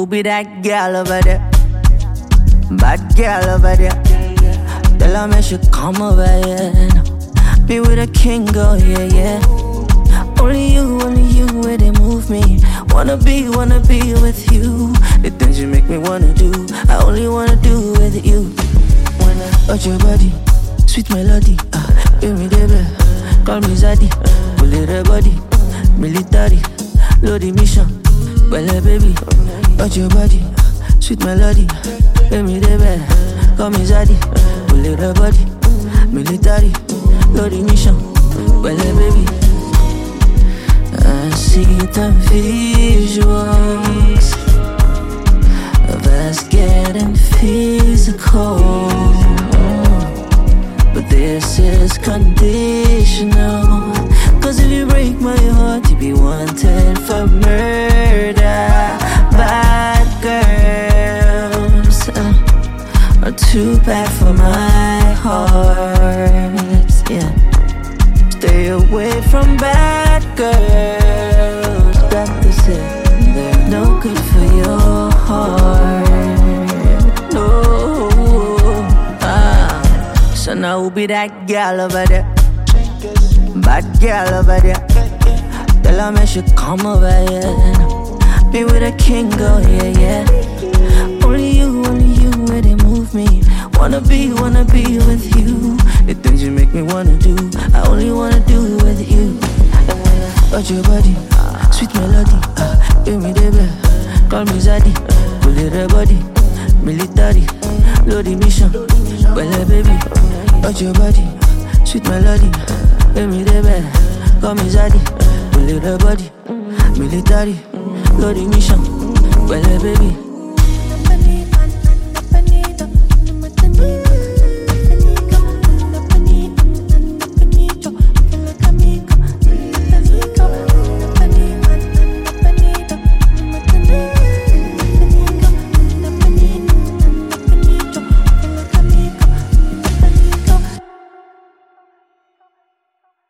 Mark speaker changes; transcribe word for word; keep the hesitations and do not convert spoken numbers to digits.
Speaker 1: who be that girl over there? Bad girl over there. Tell her me she come over here now. Be with a king, go, yeah, yeah. Only you, only you, where they move me. Wanna be, wanna be with you. The things you make me wanna do, I only wanna do with you. When I touch your body, sweet melody, ah, give me the bell, call me Zaddy. Pull it a body, military, load the mission. Well, baby, touch your body, sweet melody, give me the bell, call me Zaddy. Pull it a body, military, load the mission. Well, baby, I see the visuals of us getting physical, but this is conditional. Cause if you break my heart, you be wanted for murder. Bad girls uh, are too bad for my heart, yeah. Stay away from bad girls. Doctor said they're no good for your heart. No. Ah. So now who be that girl over there? Bad girl over there. Tell her me she come over here now. Be with a king, go, yeah, yeah. Only you, only you, where they move me. Wanna be, wanna be with you. The things you make me wanna do, I only wanna do with you. Touch your body, sweet melody, uh, give me the bell, call me Zaddy. Pull it a body, military, load the mission. Well, baby, touch your body, sweet melody, give me the bell, call me Zaddy. Pull it a body, military, load the mission. Well, baby.